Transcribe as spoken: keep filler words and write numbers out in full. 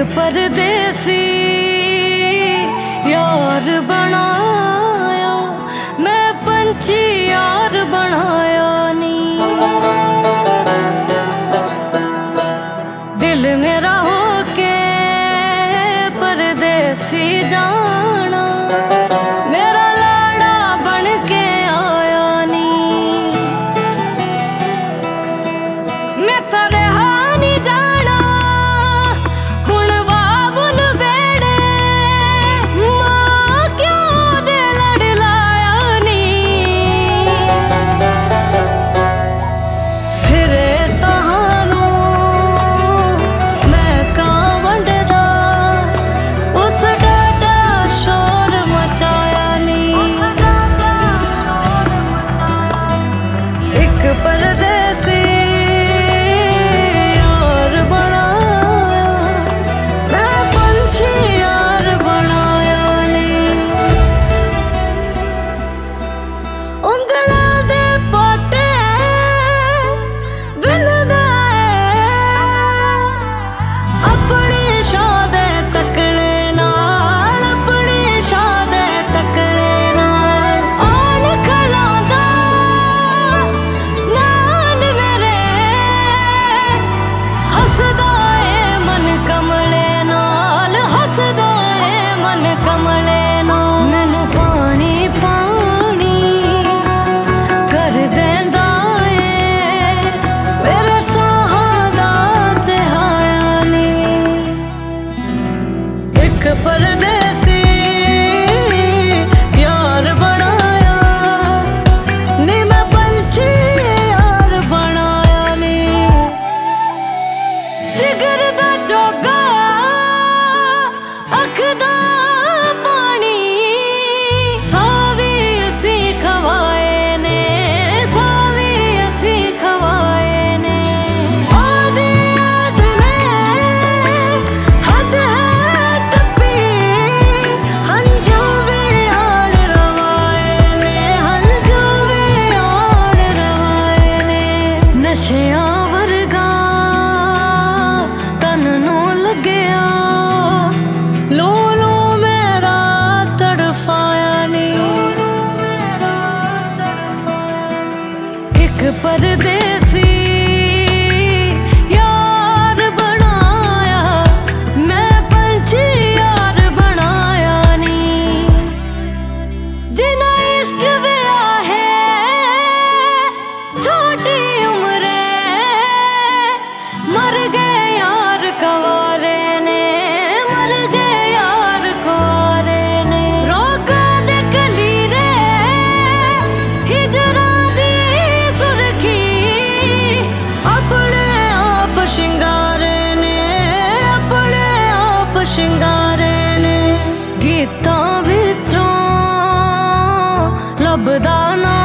परदेसी यार बनाया मैं पंछी यार बनाया नी। दिल मेरा होके परदेसी जाना मेरा लाड़ा बन के आया नी। मैं तेरे परदेसी यार बनाया मैं पंछी यार बनाया नी। उंगलां दे पोटे विनदा अपनी शान दे तकड़े नाल अपनी शान दे तकड़े नाल आन खलांदा परदेसी यार बनाया नी मैं पंछी यार बनाया नी। जिगर दा जोगा अख दा पानी सावी असी खवाए ने सावी असी खवाए ने। आदे याद ने हद नशिया वर्गा तन नू लग्या लो लो मेरा तड़फाया नी। एक परदेसी यार बनाया मैं पंछी यार बनाया नी। जिना इश्क विया है छोटी मर गए यार कवारे ने मर गए यार कुआरे ने। रोका दे कली रे हिजरा दी सुरखी अपने आप शिंगारे ने अपने आप शिंगारे ने। गीतां विचों लभदा ना